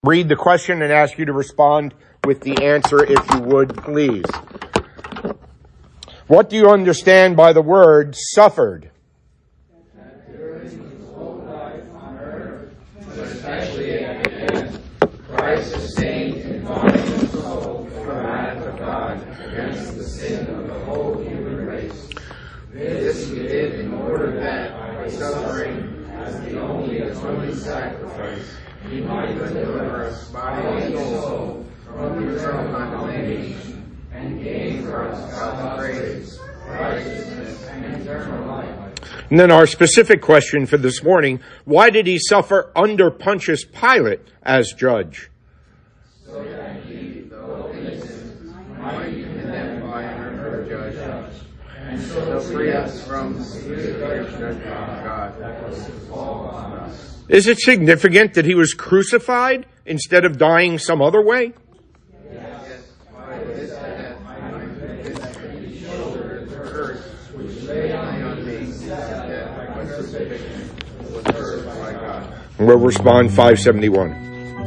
read the question and ask you to respond with the answer, if you would, please. What do you understand by the word suffered? That during his whole life on earth, but especially at the end, Christ sustained in body and soul the wrath of God against the sin of the whole human race. This he did in order that, by suffering as the only atoning sacrifice, he might deliver us body and soul from eternal condemnation and gain for us God's grace, righteousness, and eternal life. And then our specific question for this morning, why did he suffer under Pontius Pilate as judge? So that he, though innocent, might be condemned by another judge, and so free us from the severe judgment of God that was to fall on us. Is it significant that he was crucified instead of dying some other way? Yes, by this death I confess that he shouldered the curse which lay on me since death by crucifixion was heard by God. And we'll respond 571.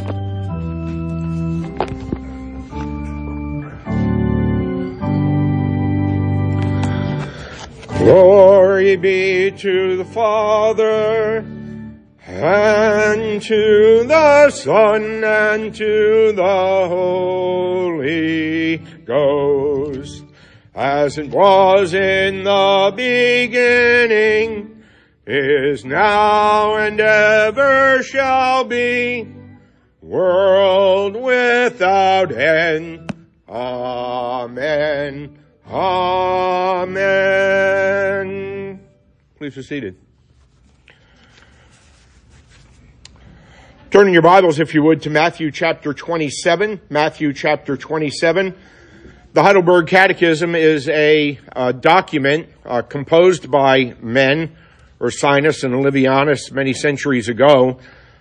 Glory be to the Father, and to the Son, and to the Holy Ghost, as it was in the beginning, is now, and ever shall be, world without end. Amen. Amen. Please be seated. Turning your Bibles, if you would, to Matthew chapter 27. Matthew chapter 27. The Heidelberg Catechism is a document composed by men, Ursinus and Olivianus, many centuries ago,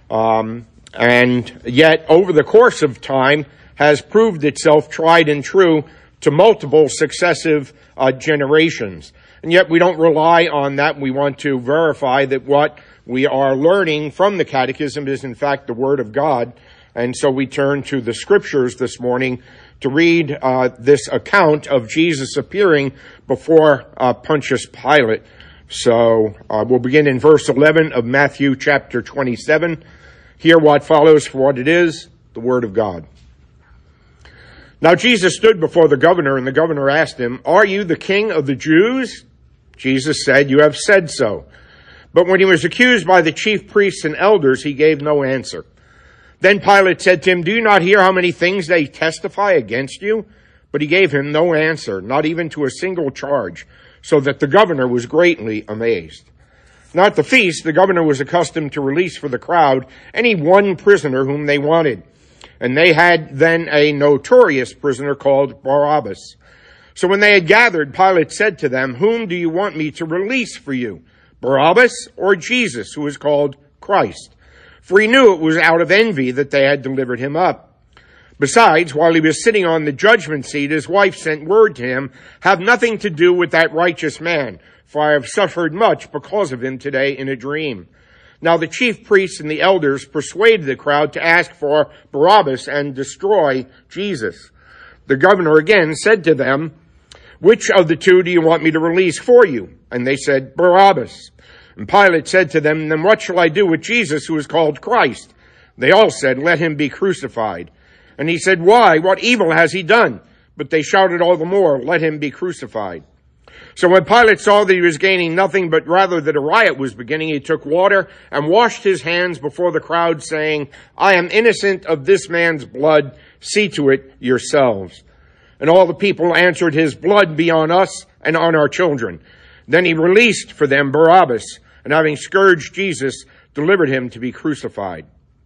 and yet over the course of time has proved itself tried and true to multiple successive generations. And yet we don't rely on that. We want to verify that what we are learning from the Catechism is in fact the Word of God. And so we turn to the Scriptures this morning to read this account of Jesus appearing before Pontius Pilate. So we'll begin in verse 11 of Matthew chapter 27. Hear what follows for what it is, the Word of God. Now Jesus stood before the governor, and the governor asked him, "Are you the king of the Jews?" Jesus said, "You have said so." But when he was accused by the chief priests and elders, he gave no answer. Then Pilate said to him, "Do you not hear how many things they testify against you?" But he gave him no answer, not even to a single charge, so that the governor was greatly amazed. Now at the feast, the governor was accustomed to release for the crowd any one prisoner whom they wanted. And they had then a notorious prisoner called Barabbas. So when they had gathered, Pilate said to them, "Whom do you want me to release for you, Barabbas or Jesus, who is called Christ?" For he knew it was out of envy that they had delivered him up. Besides, while he was sitting on the judgment seat, his wife sent word to him, "Have nothing to do with that righteous man, for I have suffered much because of him today in a dream." Now the chief priests and the elders persuaded the crowd to ask for Barabbas and destroy Jesus. The governor again said to them, "Which of the two do you want me to release for you?" And they said, "Barabbas." And Pilate said to them, "Then what shall I do with Jesus, who is called Christ?" They all said, "Let him be crucified." And he said, "Why? What evil has he done?" But they shouted all the more, "Let him be crucified." So when Pilate saw that he was gaining nothing, but rather that a riot was beginning, he took water and washed his hands before the crowd, saying, "I am innocent of this man's blood. See to it yourselves." And all the people answered, "His blood be on us and on our children." Then he released for them Barabbas, and having scourged Jesus, delivered him to be crucified.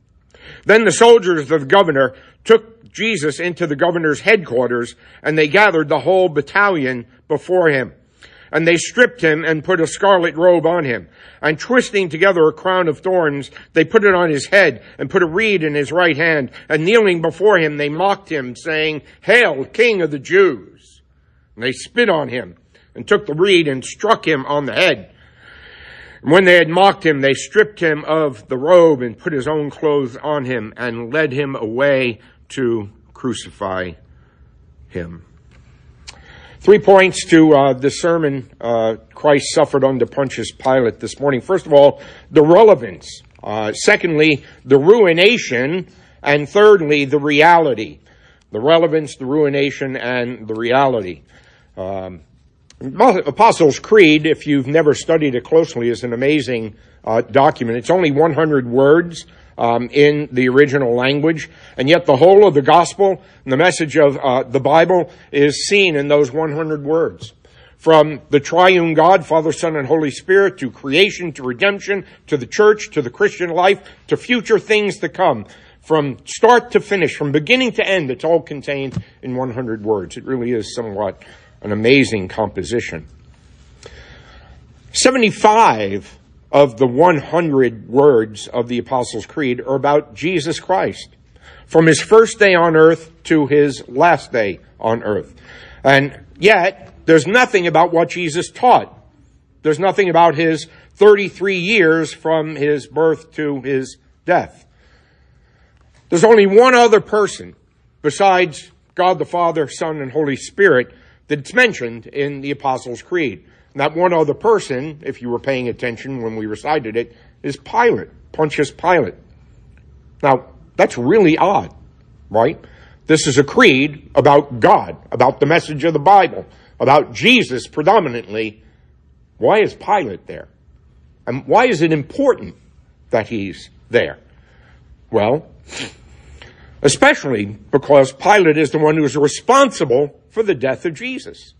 Then the soldiers of the governor took Jesus into the governor's headquarters, and they gathered the whole battalion before him. And they stripped him and put a scarlet robe on him. And twisting together a crown of thorns, they put it on his head and put a reed in his right hand. And kneeling before him, they mocked him, saying, "Hail, King of the Jews!" And they spit on him and took the reed and struck him on the head. And when they had mocked him, they stripped him of the robe and put his own clothes on him and led him away to crucify him. 3 points to the sermon Christ suffered under Pontius Pilate this morning. First of all, the relevance. Secondly, the ruination. And thirdly, the reality. The relevance, the ruination, and the reality. Apostles' Creed, if you've never studied it closely, is an amazing document. It's only 100 words in the original language, and yet the whole of the gospel and the message of the Bible is seen in those 100 words. From the triune God, Father, Son, and Holy Spirit, to creation, to redemption, to the church, to the Christian life, to future things to come. From start to finish, from beginning to end, it's all contained in 100 words. It really is somewhat an amazing composition. 75 of the 100 words of the Apostles' Creed are about Jesus Christ, from his first day on earth to his last day on earth. And yet, there's nothing about what Jesus taught. There's nothing about his 33 years from his birth to his death. There's only one other person besides God the Father, Son, and Holy Spirit that's mentioned in the Apostles' Creed. And that one other person, if you were paying attention when we recited it, is Pilate, Pontius Pilate. Now, that's really odd, right? This is a creed about God, about the message of the Bible, about Jesus predominantly. Why is Pilate there? And why is it important that he's there? Well, especially because Pilate is the one who is responsible for the death of Jesus.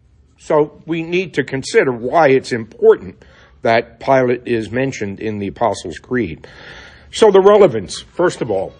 So we need to consider why it's important that Pilate is mentioned in the Apostles' Creed. So the relevance, first of all.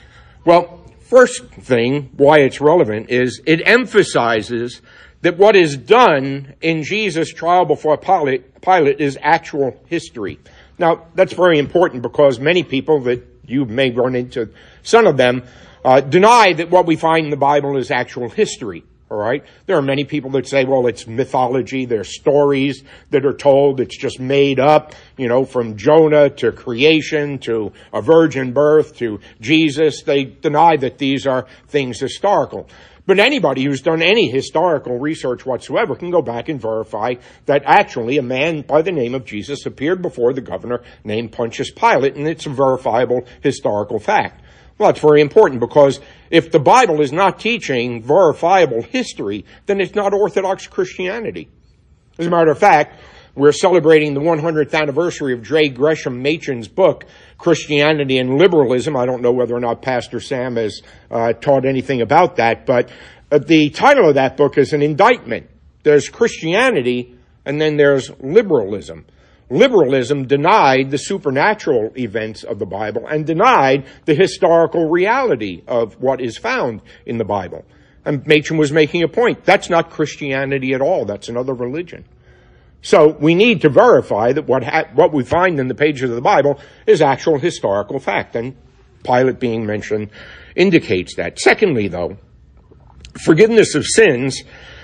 Well, first thing, why it's relevant, is it emphasizes that what is done in Jesus' trial before Pilate is actual history. Now, that's very important because many people that you may run into, some of them, deny that what we find in the Bible is actual history. All right? There are many people that say, well, it's mythology. They're stories that are told. It's just made up, from Jonah to creation to a virgin birth to Jesus. They deny that these are things historical. But anybody who's done any historical research whatsoever can go back and verify that actually a man by the name of Jesus appeared before the governor named Pontius Pilate, and it's a verifiable historical fact. Well, it's very important because if the Bible is not teaching verifiable history, then it's not Orthodox Christianity. As a matter of fact, we're celebrating the 100th anniversary of J. Gresham Machen's book, Christianity and Liberalism. I don't know whether or not Pastor Sam has taught anything about that, but the title of that book is an indictment. There's Christianity, and then there's liberalism. Liberalism denied the supernatural events of the Bible and denied the historical reality of what is found in the Bible. And Machen was making a point. That's not Christianity at all. That's another religion. So we need to verify that what we find in the pages of the Bible is actual historical fact. And Pilate being mentioned indicates that. Secondly, though, forgiveness of sins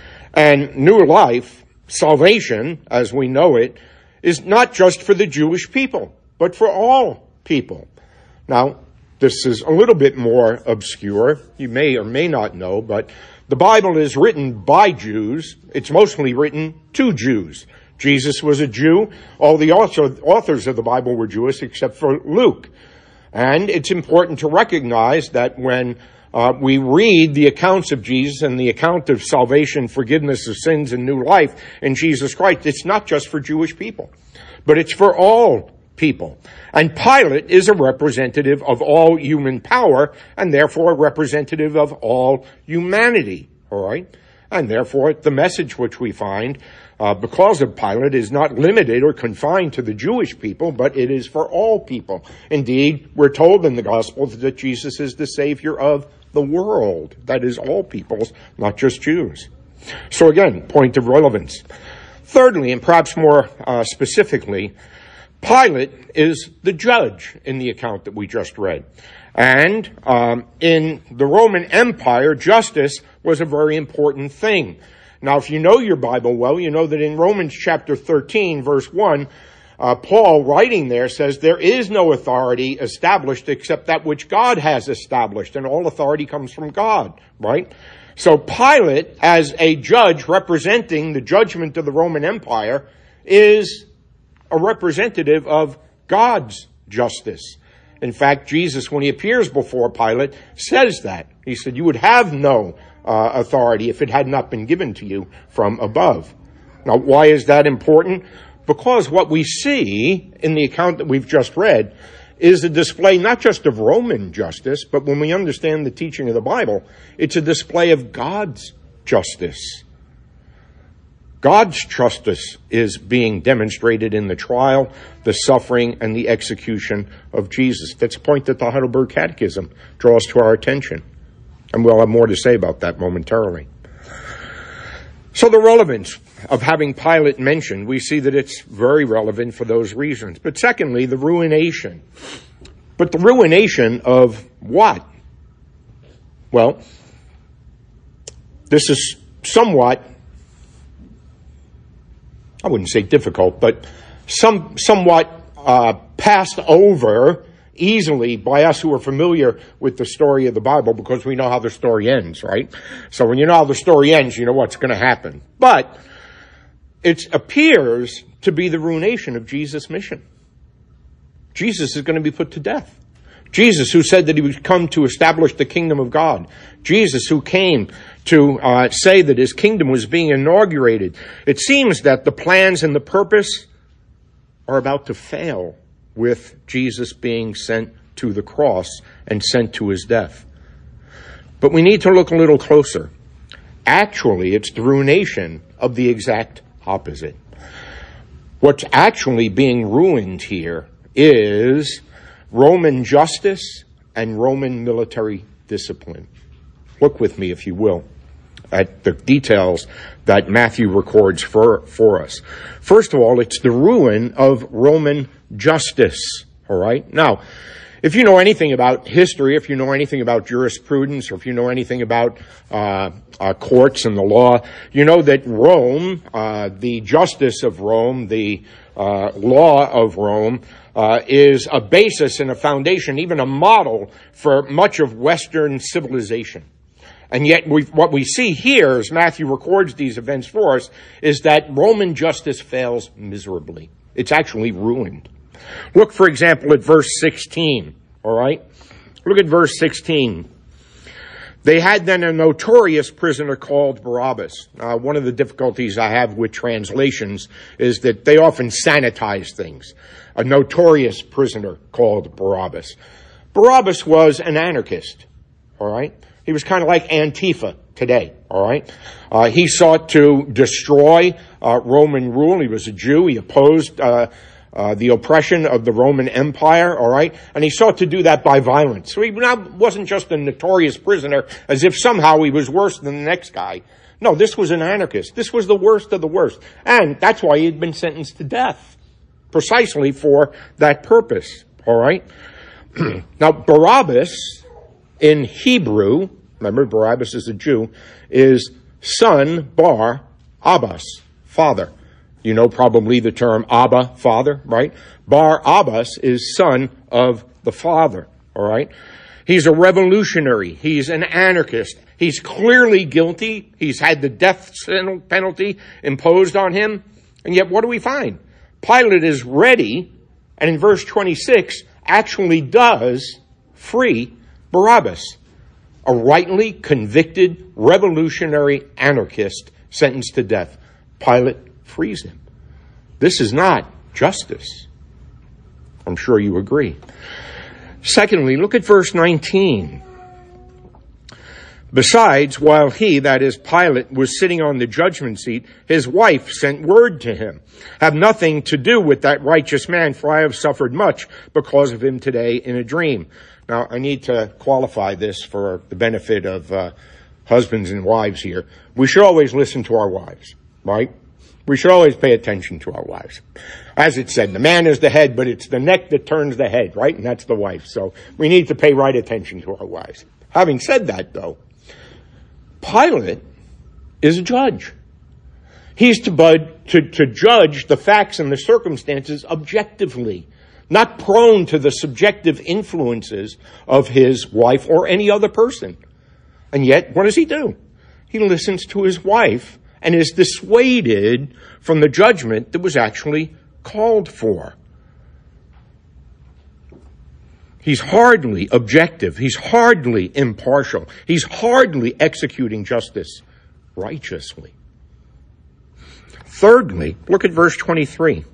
and new life, salvation, as we know it, is not just for the Jewish people, but for all people. Now, this is a little bit more obscure. You may or may not know, but the Bible is written by Jews. It's mostly written to Jews. Jesus was a Jew. All the authors of the Bible were Jewish except for Luke. And it's important to recognize that when we read the accounts of Jesus and the account of salvation, forgiveness of sins, and new life in Jesus Christ, it's not just for Jewish people, but it's for all people. And Pilate is a representative of all human power and therefore a representative of all humanity. All right? And therefore, the message which we find because of Pilate is not limited or confined to the Jewish people, but it is for all people. Indeed, we're told in the Gospels that Jesus is the Savior of the world. That is all peoples, not just Jews. So again, point of relevance. Thirdly, and perhaps more specifically, Pilate is the judge in the account that we just read. And in the Roman Empire, justice was a very important thing. Now, if you know your Bible well, you know that in Romans chapter 13, verse 1, Paul, writing there, says there is no authority established except that which God has established, and all authority comes from God, right? So Pilate, as a judge representing the judgment of the Roman Empire, is a representative of God's justice. In fact, Jesus, when he appears before Pilate, says that. He said, you would have no authority if it had not been given to you from above. Now, why is that important? Because what we see in the account that we've just read is a display not just of Roman justice, but when we understand the teaching of the Bible, it's a display of God's justice. God's justice is being demonstrated in the trial, the suffering, and the execution of Jesus. That's a point that the Heidelberg Catechism draws to our attention. And we'll have more to say about that momentarily. So the relevance of having Pilate mentioned, we see that it's very relevant for those reasons. But secondly, the ruination. But the ruination of what? Well, this is somewhat, I wouldn't say difficult, but somewhat passed over easily by us who are familiar with the story of the Bible, because we know how the story ends, right? So when you know how the story ends, you know what's going to happen. But it appears to be the ruination of Jesus' mission. Jesus is going to be put to death. Jesus, who said that he would come to establish the kingdom of God. Jesus, who came to say that his kingdom was being inaugurated. It seems that the plans and the purpose are about to fail with Jesus being sent to the cross and sent to his death. But we need to look a little closer. Actually, it's the ruination of the exact opposite. What's actually being ruined here is Roman justice and Roman military discipline. Look with me, if you will, at the details that Matthew records for us. First of all, it's the ruin of Roman justice, all right? Now, if you know anything about history, if you know anything about jurisprudence, or if you know anything about courts and the law, you know that Rome, the justice of Rome, the law of Rome, is a basis and a foundation, even a model for much of Western civilization. And yet what we see here, as Matthew records these events for us, is that Roman justice fails miserably. It's actually ruined. Look, for example, at verse 16, all right? Look at verse 16. They had then a notorious prisoner called Barabbas. One of the difficulties I have with translations is that they often sanitize things. A notorious prisoner called Barabbas. Barabbas was an anarchist, all right? He was kind of like Antifa today, all right? He sought to destroy Roman rule. He was a Jew. He opposed the oppression of the Roman Empire, all right? And he sought to do that by violence. So he wasn't just a notorious prisoner as if somehow he was worse than the next guy. No, this was an anarchist. This was the worst of the worst. And that's why he had been sentenced to death, precisely for that purpose, all right? Now, Barabbas in Hebrew, remember Barabbas is a Jew, is son bar Abbas, father. You know probably the term Abba, father, right? Bar Abbas is son of the father, all right? He's a revolutionary. He's an anarchist. He's clearly guilty. He's had the death penalty imposed on him. And yet what do we find? Pilate is ready, and in verse 26, actually does free Barabbas, a rightly convicted revolutionary anarchist sentenced to death. Pilate frees him. This is not justice. I'm sure you agree. Secondly, look at verse 19. Besides, while he, that is Pilate, was sitting on the judgment seat, his wife sent word to him, have nothing to do with that righteous man, for I have suffered much because of him today in a dream. Now, I need to qualify this for the benefit of husbands and wives here. We should always listen to our wives, right? We should always pay attention to our wives. As it said, the man is the head, but it's the neck that turns the head, right? And that's the wife. So we need to pay right attention to our wives. Having said that, though, Pilate is a judge. He's to judge the facts and the circumstances objectively, not prone to the subjective influences of his wife or any other person. And yet, what does he do? He listens to his wife and is dissuaded from the judgment that was actually called for. He's hardly objective. He's hardly impartial. He's hardly executing justice righteously. Thirdly, look at verse 23.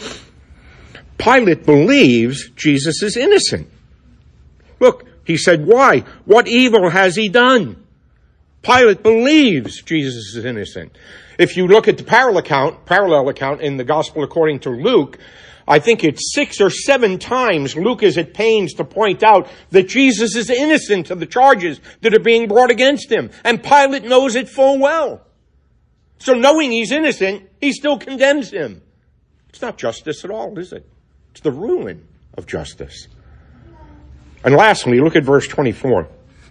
Pilate believes Jesus is innocent. Look, he said, why? What evil has he done? Pilate believes Jesus is innocent. If you look at the parallel account in the Gospel according to Luke, I think it's 6 or 7 times Luke is at pains to point out that Jesus is innocent of the charges that are being brought against him. And Pilate knows it full well. So knowing he's innocent, he still condemns him. It's not justice at all, is it? It's the ruin of justice. And lastly, look at verse 24.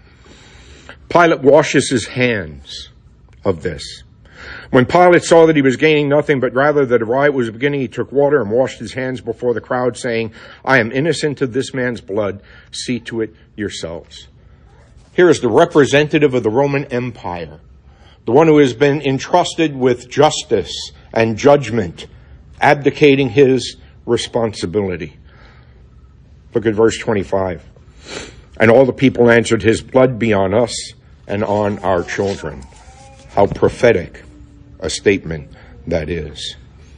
Pilate washes his hands of this. When Pilate saw that he was gaining nothing, but rather that a riot was beginning, he took water and washed his hands before the crowd, saying, I am innocent of this man's blood. See to it yourselves. Here is the representative of the Roman Empire, the one who has been entrusted with justice and judgment, abdicating his responsibility. Look at verse 25. And all the people answered, his blood be on us and on our children. How prophetic a statement that is.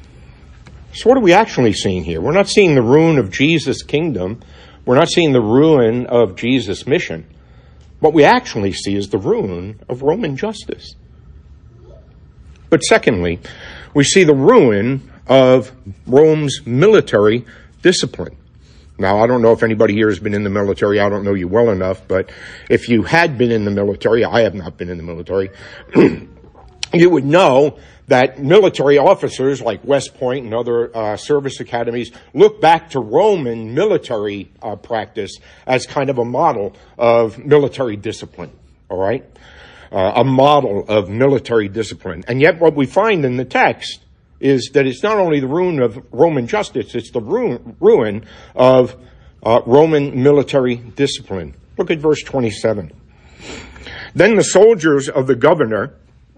So what are we actually seeing here? We're not seeing the ruin of Jesus' kingdom. We're not seeing the ruin of Jesus' mission. What we actually see is the ruin of Roman justice. But secondly, we see the ruin of Rome's military discipline. Now, I don't know if anybody here has been in the military. I don't know you well enough, but if you had been in the military, I have not been in the military, you would know that military officers like West Point and other service academies look back to Roman military practice as kind of a model of military discipline, all right? A model of military discipline. And yet what we find in the text is that it's not only the ruin of Roman justice, it's the ruin of Roman military discipline. Look at verse 27. Then the soldiers of the governor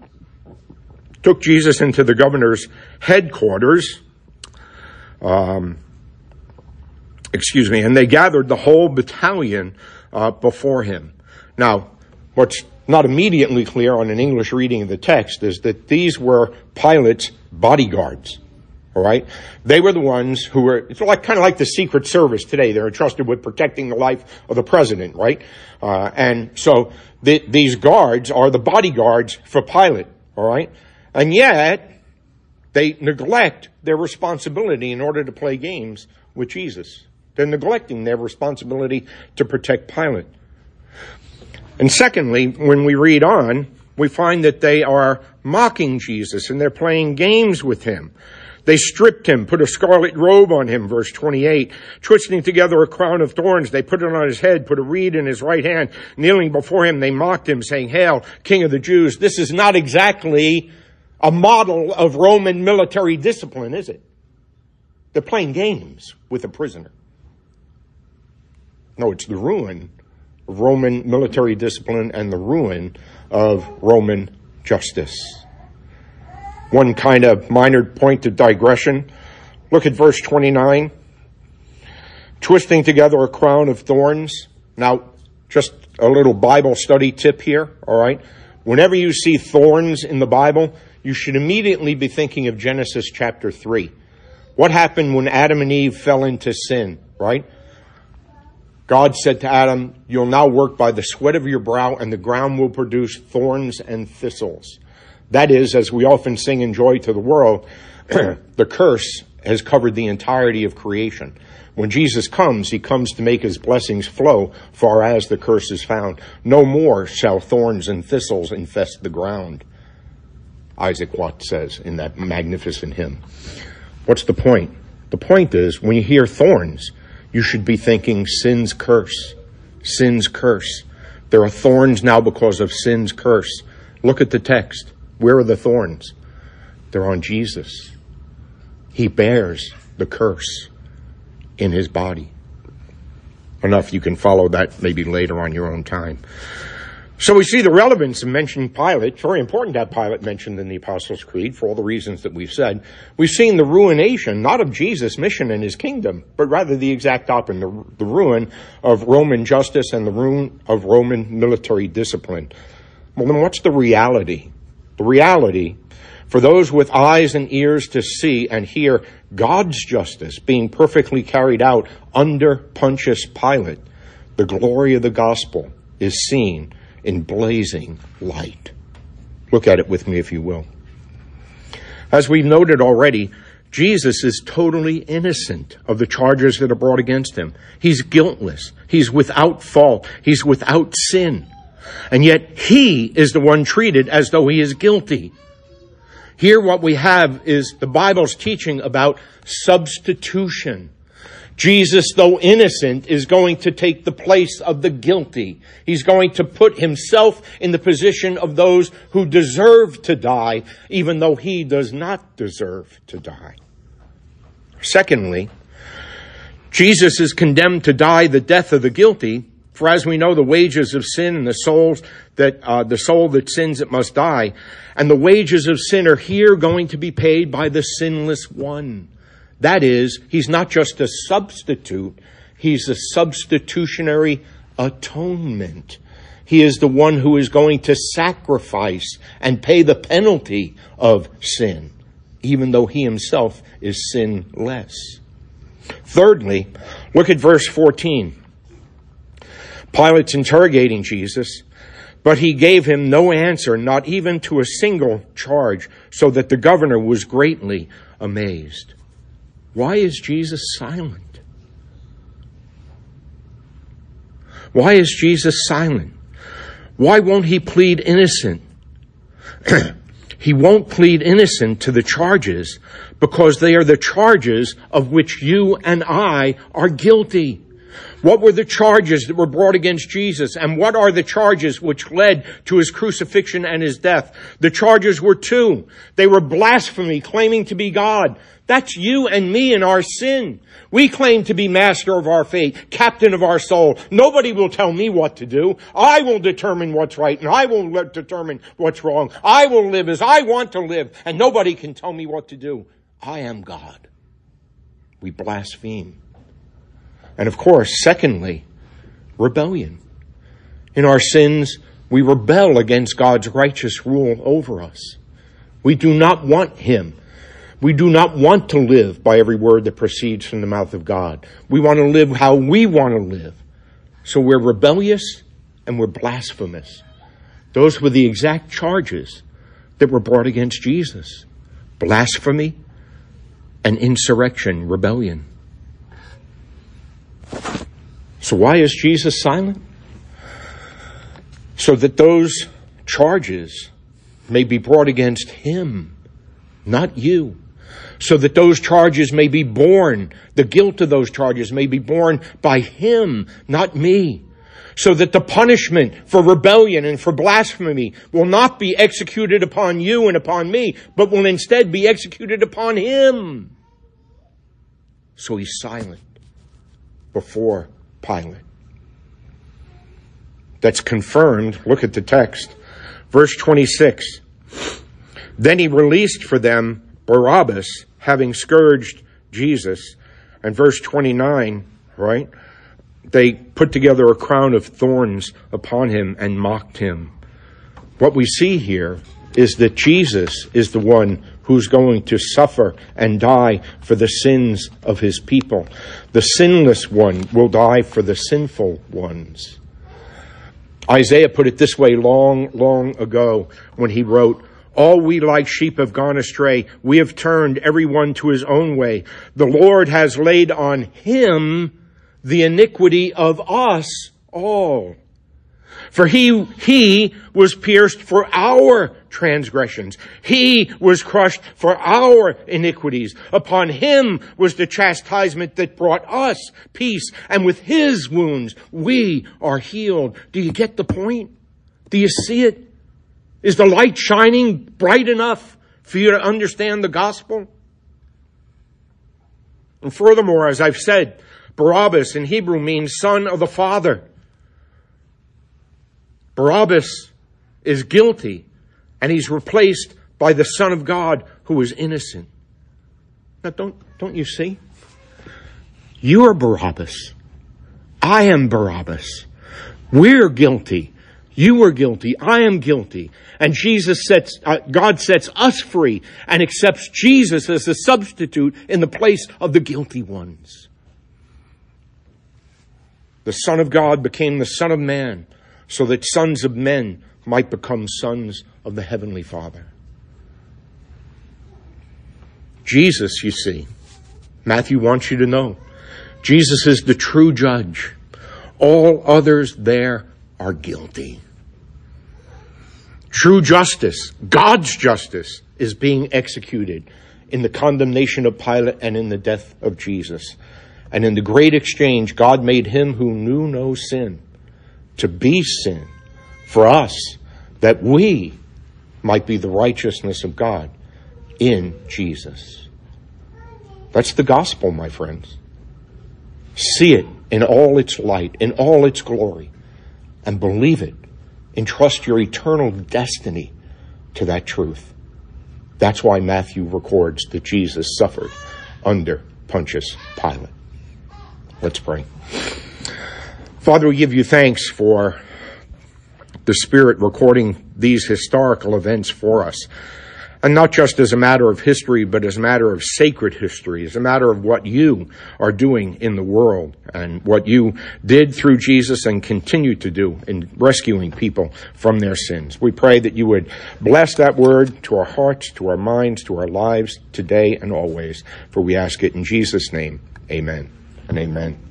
took Jesus into the governor's headquarters, and they gathered the whole battalion before him. Now, what's not immediately clear on an English reading of the text is that these were Pilate's bodyguards. All right? They were the ones who were, it's kind of like the Secret Service today. They're entrusted with protecting the life of the president, right? And so these guards are the bodyguards for Pilate, all right? And yet, they neglect their responsibility in order to play games with Jesus. They're neglecting their responsibility to protect Pilate. And secondly, when we read on, we find that they are mocking Jesus and they're playing games with him. They stripped him, put a scarlet robe on him, verse 28. Twisting together a crown of thorns, they put it on his head, put a reed in his right hand. Kneeling before him, they mocked him, saying, Hail, King of the Jews. This is not exactly a model of Roman military discipline, is it? They're playing games with a prisoner. No, it's the ruin of Roman military discipline and the ruin of Roman justice. One kind of minor point of digression. Look at verse 29. Twisting together a crown of thorns. Now, just a little Bible study tip here, all right? Whenever you see thorns in the Bible, you should immediately be thinking of Genesis chapter 3. What happened when Adam and Eve fell into sin, right? God said to Adam, you'll now work by the sweat of your brow, and the ground will produce thorns and thistles. That is, as we often sing in Joy to the World, the curse has covered the entirety of creation. When Jesus comes, he comes to make his blessings flow far as the curse is found. No more shall thorns and thistles infest the ground, Isaac Watts says in that magnificent hymn. What's the point? The point is, when you hear thorns, you should be thinking sin's curse. Sin's curse. There are thorns now because of sin's curse. Look at the text. Where are the thorns? They're on Jesus. He bears the curse in his body. Enough, you can follow that maybe later on your own time. So we see the relevance of mentioning Pilate. It's very important to have Pilate mentioned in the Apostles' Creed for all the reasons that we've said. We've seen the ruination, not of Jesus' mission and his kingdom, but rather the exact opposite, the ruin of Roman justice and the ruin of Roman military discipline. Well, then what's the reality? The reality, for those with eyes and ears to see and hear God's justice being perfectly carried out under Pontius Pilate, the glory of the gospel is seen in blazing light. Look at it with me, if you will. As we've noted already, Jesus is totally innocent of the charges that are brought against him. He's guiltless. He's without fault. He's without sin. And yet he is the one treated as though he is guilty. Here what we have is the Bible's teaching about substitution. Jesus, though innocent, is going to take the place of the guilty. He's going to put himself in the position of those who deserve to die, even though he does not deserve to die. Secondly, Jesus is condemned to die the death of the guilty, for as we know, the wages of sin and the soul that sins, it must die. And the wages of sin are here going to be paid by the sinless one. That is, he's not just a substitute, he's a substitutionary atonement. He is the one who is going to sacrifice and pay the penalty of sin, even though he himself is sinless. Thirdly, look at verse 14. Pilate's interrogating Jesus, but he gave him no answer, not even to a single charge, so that the governor was greatly amazed. Why is Jesus silent? Why is Jesus silent? Why won't he plead innocent? He won't plead innocent to the charges because they are the charges of which you and I are guilty. What were the charges that were brought against Jesus? And what are the charges which led to his crucifixion and his death? The charges were two. They were blasphemy, claiming to be God. That's you and me in our sin. We claim to be master of our fate, captain of our soul. Nobody will tell me what to do. I will determine what's right and I will determine what's wrong. I will live as I want to live and nobody can tell me what to do. I am God. We blaspheme. And of course, secondly, rebellion. In our sins, we rebel against God's righteous rule over us. We do not want him. We do not want to live by every word that proceeds from the mouth of God. We want to live how we want to live. So we're rebellious and we're blasphemous. Those were the exact charges that were brought against Jesus. Blasphemy and insurrection, rebellion. So why is Jesus silent? So that those charges may be brought against him, not you. So that those charges may be borne, the guilt of those charges may be borne by him, not me. So that the punishment for rebellion and for blasphemy will not be executed upon you and upon me, but will instead be executed upon him. So he's silent before Pilate. That's confirmed. Look at the text. Verse 26. Then he released for them Barabbas, having scourged Jesus. And verse 29, right? They put together a crown of thorns upon him and mocked him. What we see here is that Jesus is the one who's going to suffer and die for the sins of his people. The sinless one will die for the sinful ones. Isaiah put it this way long, long ago when he wrote, "All we like sheep have gone astray. We have turned every one to his own way. The Lord has laid on him the iniquity of us all. For he was pierced for our transgressions. He was crushed for our iniquities. Upon him was the chastisement that brought us peace. And with his wounds, we are healed." Do you get the point? Do you see it? Is the light shining bright enough for you to understand the gospel? And furthermore, as I've said, Barabbas in Hebrew means son of the Father. Barabbas is guilty, and he's replaced by the Son of God who is innocent. Now, don't you see? You are Barabbas. I am Barabbas. We're guilty. You are guilty. I am guilty. And God sets us free and accepts Jesus as a substitute in the place of the guilty ones. The Son of God became the Son of Man so that sons of men might become sons of the Heavenly Father. Jesus, you see, Matthew wants you to know, Jesus is the true judge. All others there are guilty. True justice, God's justice, is being executed in the condemnation of Pilate and in the death of Jesus. And in the great exchange, God made him who knew no sin to be sin for us, that we might be the righteousness of God in Jesus. That's the gospel, my friends. See it in all its light, in all its glory, and believe it. Entrust your eternal destiny to that truth. That's why Matthew records that Jesus suffered under Pontius Pilate. Let's pray. Father, we give you thanks for the Spirit recording these historical events for us. And not just as a matter of history, but as a matter of sacred history, as a matter of what you are doing in the world and what you did through Jesus and continue to do in rescuing people from their sins. We pray that you would bless that word to our hearts, to our minds, to our lives today and always. For we ask it in Jesus' name. Amen and amen.